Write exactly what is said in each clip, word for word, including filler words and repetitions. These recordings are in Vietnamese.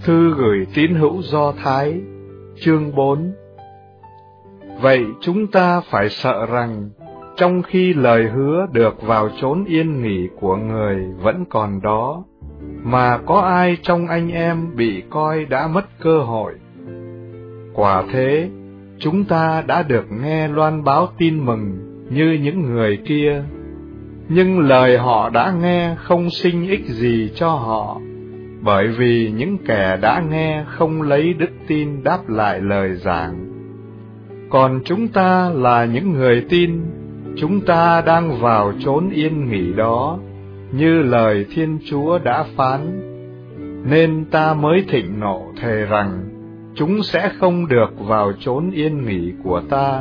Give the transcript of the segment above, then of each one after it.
Thư gửi tín hữu Do Thái, chương bốn. Vậy chúng ta phải sợ rằng, trong khi lời hứa được vào chốn yên nghỉ của người vẫn còn đó, mà có ai trong anh em bị coi đã mất cơ hội. Quả thế, chúng ta đã được nghe loan báo tin mừng như những người kia, nhưng lời họ đã nghe không sinh ích gì cho họ, bởi vì những kẻ đã nghe không lấy đức tin đáp lại lời giảng. Còn chúng ta là những người tin, chúng ta đang vào chốn yên nghỉ đó, như lời Thiên Chúa đã phán, nên ta mới thịnh nộ thề rằng, chúng sẽ không được vào chốn yên nghỉ của ta.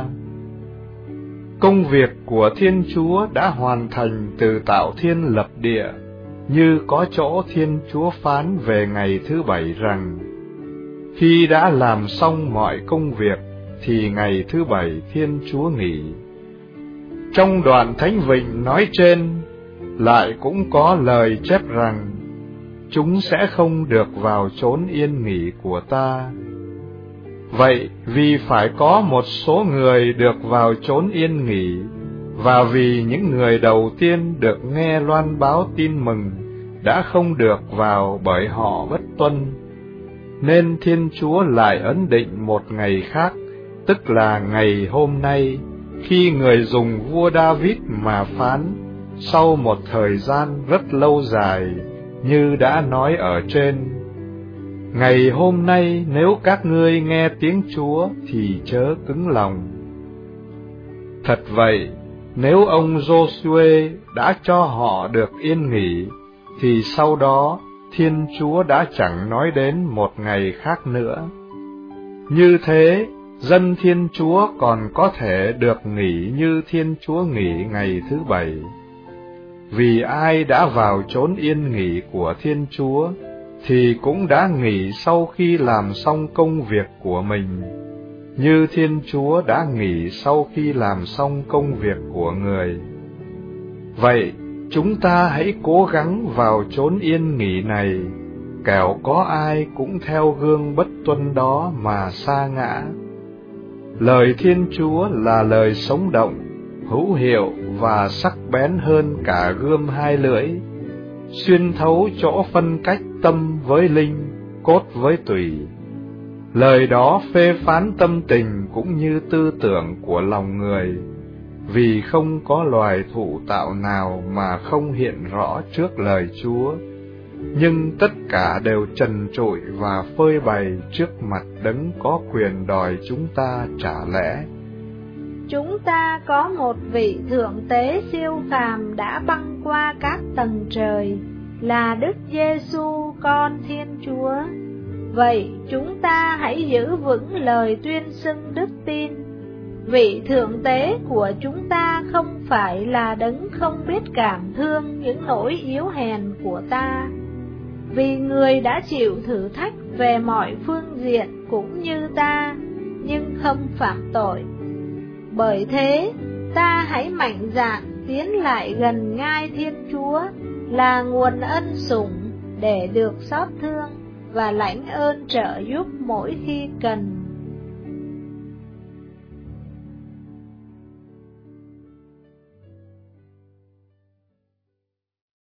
Công việc của Thiên Chúa đã hoàn thành từ tạo thiên lập địa, như có chỗ Thiên Chúa phán về ngày thứ bảy rằng, khi đã làm xong mọi công việc, thì ngày thứ bảy Thiên Chúa nghỉ. Trong đoạn Thánh Vịnh nói trên, lại cũng có lời chép rằng, chúng sẽ không được vào chốn yên nghỉ của ta. Vậy, vì phải có một số người được vào chốn yên nghỉ, và vì những người đầu tiên được nghe loan báo tin mừng đã không được vào bởi họ bất tuân, nên Thiên Chúa lại ấn định một ngày khác, tức là ngày hôm nay, khi người dùng vua David mà phán, sau một thời gian rất lâu dài, như đã nói ở trên. Ngày hôm nay nếu các ngươi nghe tiếng Chúa thì chớ cứng lòng. Thật vậy, nếu ông Giô-suê đã cho họ được yên nghỉ, thì sau đó Thiên Chúa đã chẳng nói đến một ngày khác nữa. Như thế, dân Thiên Chúa còn có thể được nghỉ như Thiên Chúa nghỉ ngày thứ bảy. Vì ai đã vào chốn yên nghỉ của Thiên Chúa, thì cũng đã nghỉ sau khi làm xong công việc của mình, như Thiên Chúa đã nghỉ sau khi làm xong công việc của người. Vậy, chúng ta hãy cố gắng vào chốn yên nghỉ này, kẻo có ai cũng theo gương bất tuân đó mà sa ngã. Lời Thiên Chúa là lời sống động, hữu hiệu và sắc bén hơn cả gươm hai lưỡi, xuyên thấu chỗ phân cách tâm với linh, cốt với tủy. Lời đó phê phán tâm tình cũng như tư tưởng của lòng người, vì không có loài thụ tạo nào mà không hiện rõ trước lời Chúa, nhưng tất cả đều trần trụi và phơi bày trước mặt Đấng có quyền đòi chúng ta trả lẽ. Chúng ta có một vị thượng tế siêu phàm đã băng qua các tầng trời, là Đức Giê-xu con Thiên Chúa. Vậy chúng ta hãy giữ vững lời tuyên xưng đức tin. Vị thượng tế của chúng ta không phải là Đấng không biết cảm thương những nỗi yếu hèn của ta, vì người đã chịu thử thách về mọi phương diện cũng như ta, nhưng không phạm tội. Bởi thế, ta hãy mạnh dạn tiến lại gần ngai Thiên Chúa, là nguồn ân sủng, để được xót thương và lãnh ơn trợ giúp mỗi khi cần.